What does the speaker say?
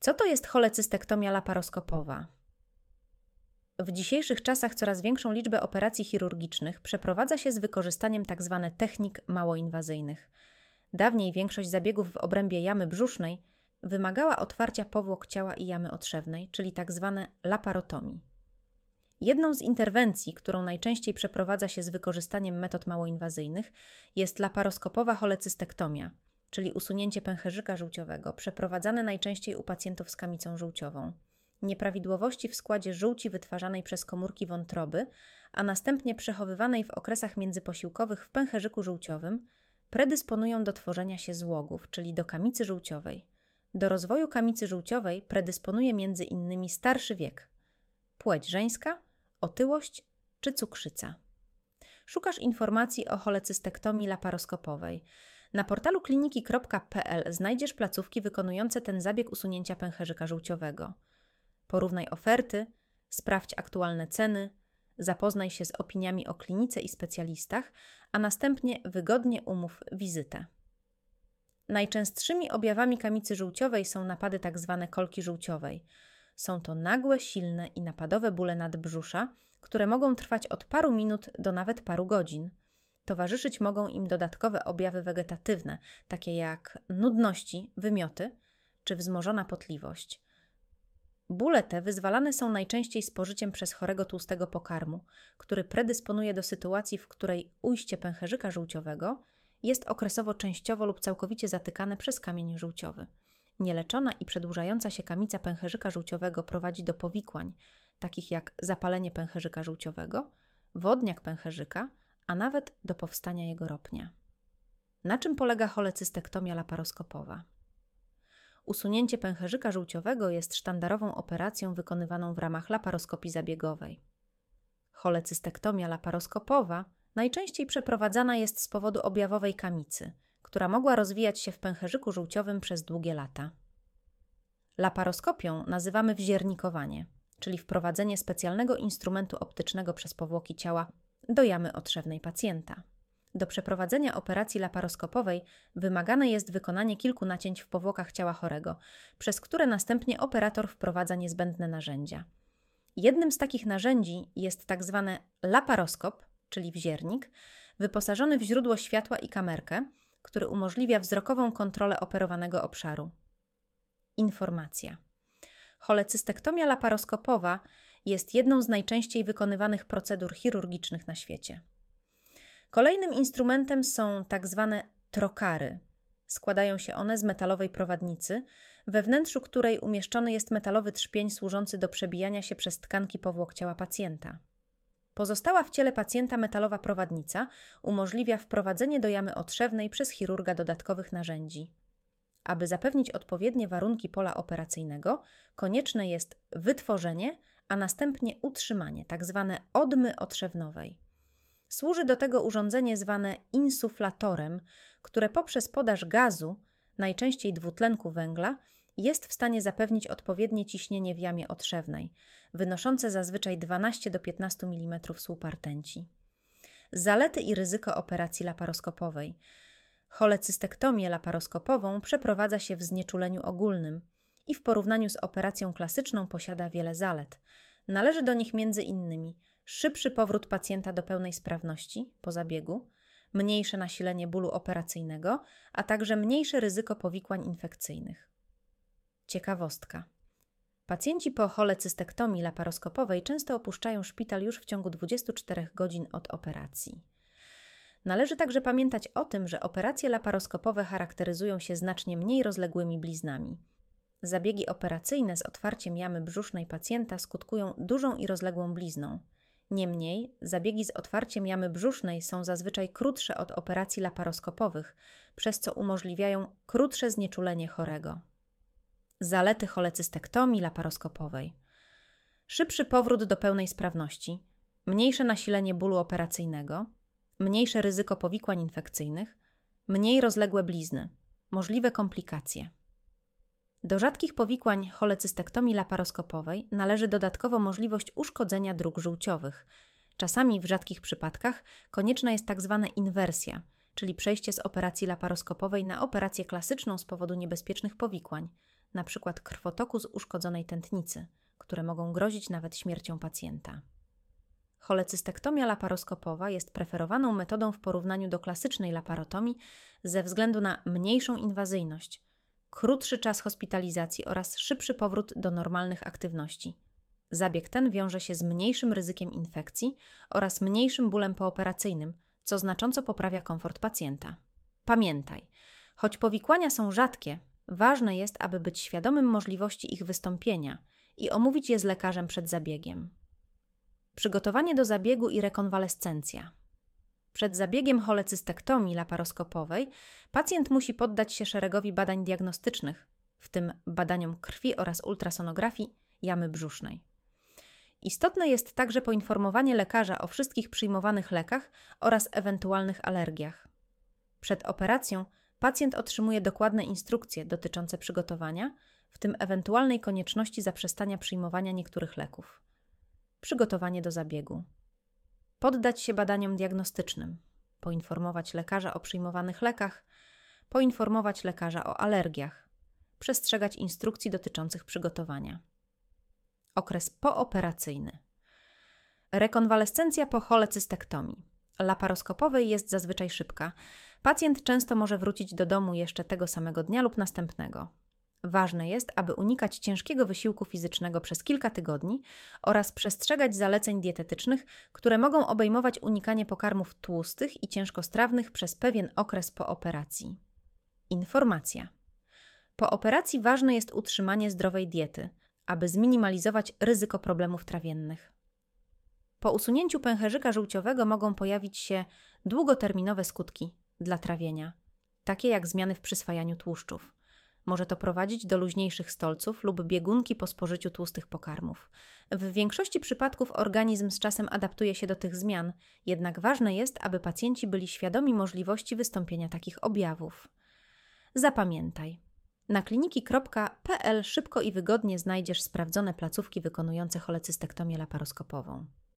Co to jest cholecystektomia laparoskopowa? W dzisiejszych czasach coraz większą liczbę operacji chirurgicznych przeprowadza się z wykorzystaniem tzw. technik małoinwazyjnych. Dawniej większość zabiegów w obrębie jamy brzusznej wymagała otwarcia powłok ciała i jamy otrzewnej, czyli tzw. laparotomii. Jedną z interwencji, którą najczęściej przeprowadza się z wykorzystaniem metod małoinwazyjnych, jest laparoskopowa cholecystektomia, czyli usunięcie pęcherzyka żółciowego, przeprowadzane najczęściej u pacjentów z kamicą żółciową. Nieprawidłowości w składzie żółci wytwarzanej przez komórki wątroby, a następnie przechowywanej w okresach międzyposiłkowych w pęcherzyku żółciowym, predysponują do tworzenia się złogów, czyli do kamicy żółciowej. Do rozwoju kamicy żółciowej predysponuje m.in. starszy wiek, płeć żeńska, otyłość czy cukrzyca. Szukasz informacji o cholecystektomii laparoskopowej. Na portalu kliniki.pl znajdziesz placówki wykonujące ten zabieg usunięcia pęcherzyka żółciowego. Porównaj oferty, sprawdź aktualne ceny, zapoznaj się z opiniami o klinice i specjalistach, a następnie wygodnie umów wizytę. Najczęstszymi objawami kamicy żółciowej są napady tzw. kolki żółciowej. Są to nagłe, silne i napadowe bóle nadbrzusza, które mogą trwać od paru minut do nawet paru godzin. Towarzyszyć mogą im dodatkowe objawy wegetatywne, takie jak nudności, wymioty czy wzmożona potliwość. Bóle te wyzwalane są najczęściej spożyciem przez chorego tłustego pokarmu, który predysponuje do sytuacji, w której ujście pęcherzyka żółciowego jest okresowo częściowo lub całkowicie zatykane przez kamień żółciowy. Nieleczona i przedłużająca się kamica pęcherzyka żółciowego prowadzi do powikłań, takich jak zapalenie pęcherzyka żółciowego, wodniak pęcherzyka, a nawet do powstania jego ropnia. Na czym polega cholecystektomia laparoskopowa? Usunięcie pęcherzyka żółciowego jest sztandarową operacją wykonywaną w ramach laparoskopii zabiegowej. Cholecystektomia laparoskopowa najczęściej przeprowadzana jest z powodu objawowej kamicy, która mogła rozwijać się w pęcherzyku żółciowym przez długie lata. Laparoskopią nazywamy wziernikowanie, czyli wprowadzenie specjalnego instrumentu optycznego przez powłoki ciała do jamy otrzewnej pacjenta. Do przeprowadzenia operacji laparoskopowej wymagane jest wykonanie kilku nacięć w powłokach ciała chorego, przez które następnie operator wprowadza niezbędne narzędzia. Jednym z takich narzędzi jest tzw. laparoskop, czyli wziernik, wyposażony w źródło światła i kamerkę, który umożliwia wzrokową kontrolę operowanego obszaru. Informacja. Cholecystektomia laparoskopowa jest jedną z najczęściej wykonywanych procedur chirurgicznych na świecie. Kolejnym instrumentem są tzw. trokary. Składają się one z metalowej prowadnicy, we wnętrzu której umieszczony jest metalowy trzpień służący do przebijania się przez tkanki powłok ciała pacjenta. Pozostała w ciele pacjenta metalowa prowadnica umożliwia wprowadzenie do jamy otrzewnej przez chirurga dodatkowych narzędzi. Aby zapewnić odpowiednie warunki pola operacyjnego, konieczne jest wytworzenie, a następnie utrzymanie tzw. odmy otrzewnowej. Służy do tego urządzenie zwane insuflatorem, które poprzez podaż gazu, najczęściej dwutlenku węgla, jest w stanie zapewnić odpowiednie ciśnienie w jamie otrzewnej, wynoszące zazwyczaj 12 do 15 mm słupa rtęci. Zalety i ryzyko operacji laparoskopowej. Cholecystektomię laparoskopową przeprowadza się w znieczuleniu ogólnym i w porównaniu z operacją klasyczną posiada wiele zalet. Należy do nich m.in. szybszy powrót pacjenta do pełnej sprawności po zabiegu, mniejsze nasilenie bólu operacyjnego, a także mniejsze ryzyko powikłań infekcyjnych. Ciekawostka. Pacjenci po cholecystektomii laparoskopowej często opuszczają szpital już w ciągu 24 godzin od operacji. Należy także pamiętać o tym, że operacje laparoskopowe charakteryzują się znacznie mniej rozległymi bliznami. Zabiegi operacyjne z otwarciem jamy brzusznej pacjenta skutkują dużą i rozległą blizną. Niemniej, zabiegi z otwarciem jamy brzusznej są zazwyczaj krótsze od operacji laparoskopowych, przez co umożliwiają krótsze znieczulenie chorego. Zalety cholecystektomii laparoskopowej. Szybszy powrót do pełnej sprawności, mniejsze nasilenie bólu operacyjnego, mniejsze ryzyko powikłań infekcyjnych, mniej rozległe blizny, możliwe komplikacje. Do rzadkich powikłań cholecystektomii laparoskopowej należy dodatkowo możliwość uszkodzenia dróg żółciowych. Czasami w rzadkich przypadkach konieczna jest tzw. inwersja, czyli przejście z operacji laparoskopowej na operację klasyczną z powodu niebezpiecznych powikłań, np. krwotoku z uszkodzonej tętnicy, które mogą grozić nawet śmiercią pacjenta. Cholecystektomia laparoskopowa jest preferowaną metodą w porównaniu do klasycznej laparotomii ze względu na mniejszą inwazyjność, krótszy czas hospitalizacji oraz szybszy powrót do normalnych aktywności. Zabieg ten wiąże się z mniejszym ryzykiem infekcji oraz mniejszym bólem pooperacyjnym, co znacząco poprawia komfort pacjenta. Pamiętaj, choć powikłania są rzadkie, ważne jest, aby być świadomym możliwości ich wystąpienia i omówić je z lekarzem przed zabiegiem. Przygotowanie do zabiegu i rekonwalescencja. Przed zabiegiem cholecystektomii laparoskopowej pacjent musi poddać się szeregowi badań diagnostycznych, w tym badaniom krwi oraz ultrasonografii jamy brzusznej. Istotne jest także poinformowanie lekarza o wszystkich przyjmowanych lekach oraz ewentualnych alergiach. Przed operacją pacjent otrzymuje dokładne instrukcje dotyczące przygotowania, w tym ewentualnej konieczności zaprzestania przyjmowania niektórych leków. Przygotowanie do zabiegu. Poddać się badaniom diagnostycznym, poinformować lekarza o przyjmowanych lekach, poinformować lekarza o alergiach, przestrzegać instrukcji dotyczących przygotowania. Okres pooperacyjny. Rekonwalescencja po cholecystektomii laparoskopowej jest zazwyczaj szybka. Pacjent często może wrócić do domu jeszcze tego samego dnia lub następnego. Ważne jest, aby unikać ciężkiego wysiłku fizycznego przez kilka tygodni oraz przestrzegać zaleceń dietetycznych, które mogą obejmować unikanie pokarmów tłustych i ciężkostrawnych przez pewien okres po operacji. Informacja. Po operacji ważne jest utrzymanie zdrowej diety, aby zminimalizować ryzyko problemów trawiennych. Po usunięciu pęcherzyka żółciowego mogą pojawić się długoterminowe skutki dla trawienia, takie jak zmiany w przyswajaniu tłuszczów. Może to prowadzić do luźniejszych stolców lub biegunki po spożyciu tłustych pokarmów. W większości przypadków organizm z czasem adaptuje się do tych zmian, jednak ważne jest, aby pacjenci byli świadomi możliwości wystąpienia takich objawów. Zapamiętaj. Na kliniki.pl szybko i wygodnie znajdziesz sprawdzone placówki wykonujące cholecystektomię laparoskopową.